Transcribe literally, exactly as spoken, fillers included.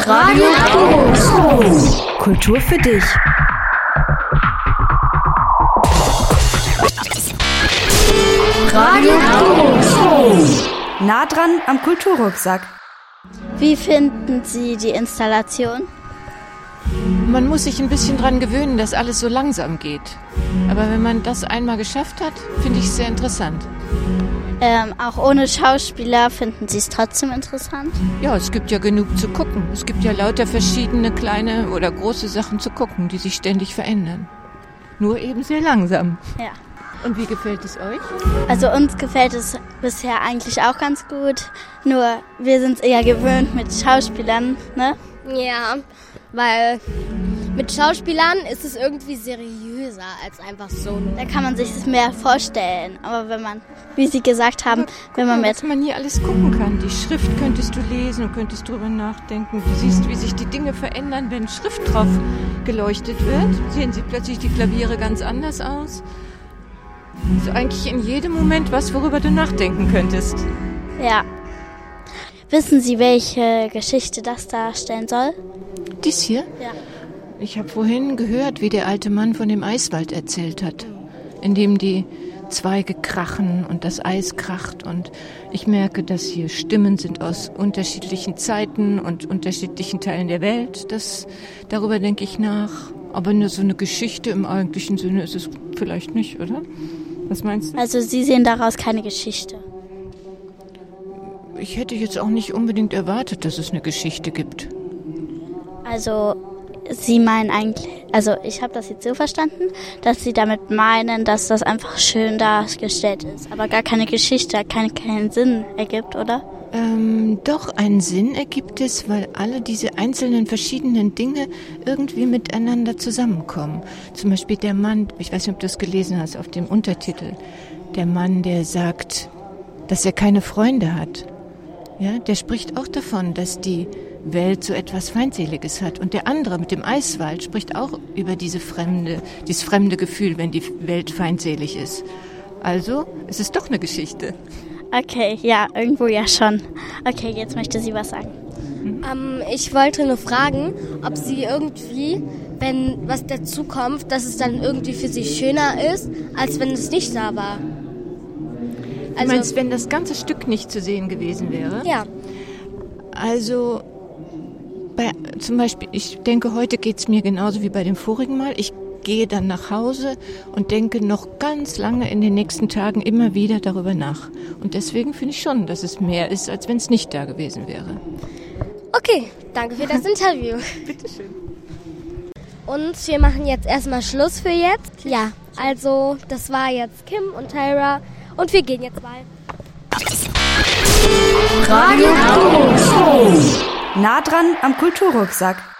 Radio Taurus. Kultur für dich. Radio Taurus. Nah dran am Kulturrucksack. Wie finden Sie die Installation? Man muss sich ein bisschen dran gewöhnen, dass alles so langsam geht. Aber wenn man das einmal geschafft hat, finde ich es sehr interessant. Ähm, auch ohne Schauspieler finden Sie es trotzdem interessant? Ja, es gibt ja genug zu gucken. Es gibt ja lauter verschiedene kleine oder große Sachen zu gucken, die sich ständig verändern. Nur eben sehr langsam. Ja. Und wie gefällt es euch? Also uns gefällt es bisher eigentlich auch ganz gut. Nur wir sind es eher gewöhnt mit Schauspielern, ne? Ja, weil mit Schauspielern ist es irgendwie seriöser als einfach so. Da kann man sich das mehr vorstellen. Aber wenn man, wie Sie gesagt haben, wenn man mal, mit... was man hier alles gucken kann. Die Schrift könntest du lesen und könntest drüber nachdenken. Du siehst, wie sich die Dinge verändern, wenn Schrift drauf geleuchtet wird. Sehen sie plötzlich die Klaviere ganz anders aus. Also eigentlich in jedem Moment was, worüber du nachdenken könntest. Ja. Wissen Sie, welche Geschichte das darstellen soll? Dies hier? Ja. Ich habe vorhin gehört, wie der alte Mann von dem Eiswald erzählt hat, in dem die Zweige krachen und das Eis kracht. Und ich merke, dass hier Stimmen sind aus unterschiedlichen Zeiten und unterschiedlichen Teilen der Welt. Das, darüber denke ich nach. Aber nur so eine Geschichte im eigentlichen Sinne ist es vielleicht nicht, oder? Was meinst du? Also Sie sehen daraus keine Geschichte? Ich hätte jetzt auch nicht unbedingt erwartet, dass es eine Geschichte gibt. Also Sie meinen eigentlich, also ich habe das jetzt so verstanden, dass Sie damit meinen, dass das einfach schön dargestellt ist, aber gar keine Geschichte, keinen, keinen Sinn ergibt, oder? Ähm, doch, einen Sinn ergibt es, weil alle diese einzelnen verschiedenen Dinge irgendwie miteinander zusammenkommen. Zum Beispiel der Mann, ich weiß nicht, ob du das gelesen hast, auf dem Untertitel, der Mann, der sagt, dass er keine Freunde hat. Ja, der spricht auch davon, dass die Welt so etwas Feindseliges hat. Und der andere mit dem Eiswald spricht auch über diese fremde, dieses fremde Gefühl, wenn die Welt feindselig ist. Also, es ist doch eine Geschichte. Okay, ja, irgendwo ja schon. Okay, jetzt möchte sie was sagen. Mhm. Ähm, ich wollte nur fragen, ob sie irgendwie, wenn was dazukommt, dass es dann irgendwie für sie schöner ist, als wenn es nicht da war. Also, du meinst, wenn das ganze Stück nicht zu sehen gewesen wäre? Ja. Also, bei, zum Beispiel, ich denke, heute geht es mir genauso wie bei dem vorigen Mal. Ich gehe dann nach Hause und denke noch ganz lange in den nächsten Tagen immer wieder darüber nach. Und deswegen finde ich schon, dass es mehr ist, als wenn es nicht da gewesen wäre. Okay, danke für das Interview. Bitteschön. Und wir machen jetzt erstmal Schluss für jetzt. Ja, also das war jetzt Kim und Tyra und wir gehen jetzt mal. Radio Taurus. Nah dran am Kulturrucksack.